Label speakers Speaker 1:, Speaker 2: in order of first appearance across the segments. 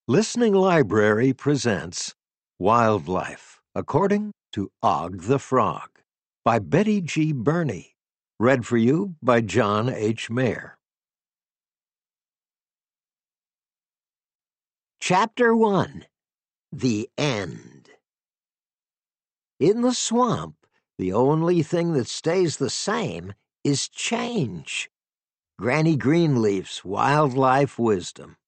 Speaker 1: Listening Library presents Wildlife, according to Og the Frog, by Betty G. Burney. Read for you by John H. Mayer. Chapter 1. The End. In the swamp, the only thing that stays the same is change. Granny Greenleaf's Wildlife Wisdom.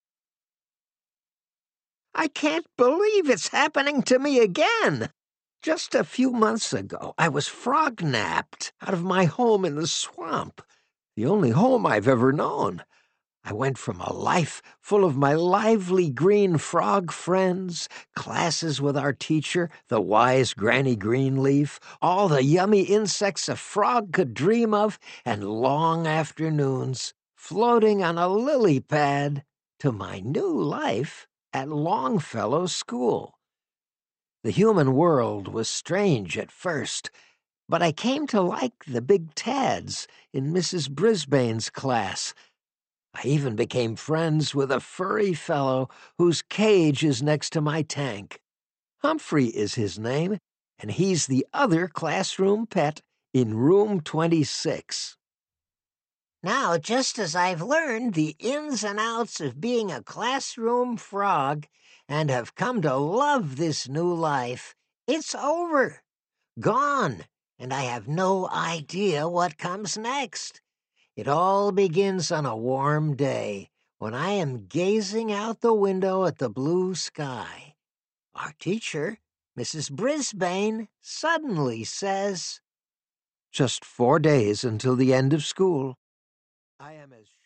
Speaker 1: I can't believe it's happening to me again. Just a few months ago, I was frog-napped out of my home in the swamp, the only home I've ever known. I went from a life full of my lively green frog friends, classes with our teacher, the wise Granny Greenleaf, all the yummy insects a frog could dream of, and long afternoons floating on a lily pad, to my new life at Longfellow School. The human world was strange at first, but I came to like the big Tads in Mrs. Brisbane's class. I even became friends with a furry fellow whose cage is next to my tank. Humphrey is his name, and he's the other classroom pet in room 26. Now, just as I've learned the ins and outs of being a classroom frog and have come to love this new life, it's over, gone, and I have no idea what comes next. It all begins on a warm day when I am gazing out the window at the blue sky. Our teacher, Mrs. Brisbane, suddenly says, "Just 4 days until the end of school. I am as